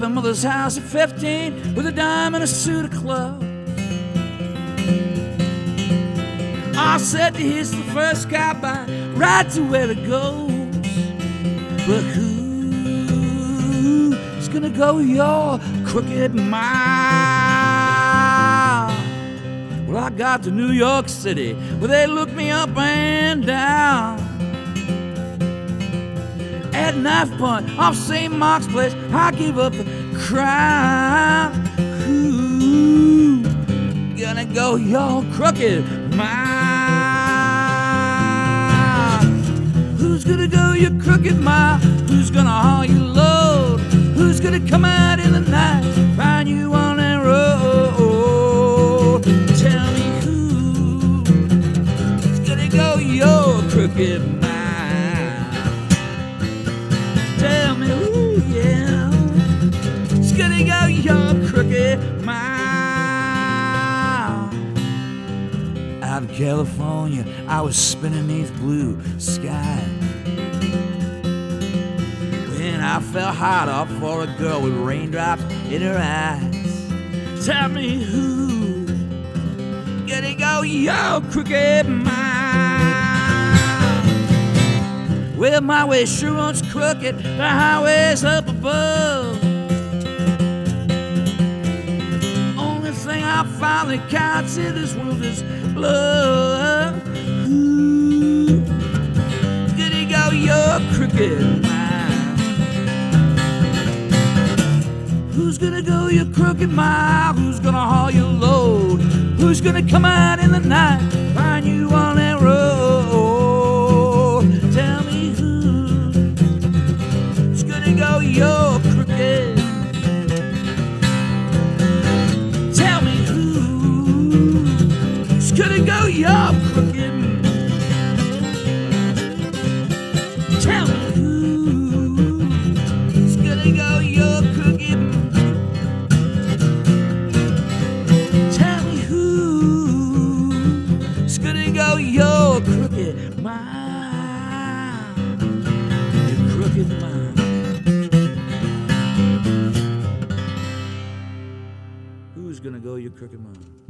my mother's house at 15 with a dime and a suit of clothes. I said to hitch the first guy by, right to where it goes. But who's gonna go your crooked mile? Well, I got to New York City where they looked me up and down. At knife point off St. Mark's Place, I give up the crime. Who's gonna go your crooked mile? Who's gonna go your crooked mile? Who's gonna haul your load? Who's gonna come out in the night, find you on that road? Tell me who's gonna go your crooked mile? Tell me who, yeah, is gonna go your crooked mile? Out of California, I was spinning beneath blue sky when I fell hard up for a girl with raindrops in her eyes. Tell me who gonna go your crooked mile? Well, my way sure once crooked, the highway's up above. Only thing I found that counts in this world is love. Who's gonna go your crooked mile? Who's gonna go your crooked mile? Who's gonna haul your load? Who's gonna come out in the night, find you on that road? Tell me who's gonna go your crooked? Tell me who's gonna go your crooked? Tell me who's gonna go your crooked? Tell me who's gonna go your crooked mile? Your crooked mile. Who's gonna go your crooked mile?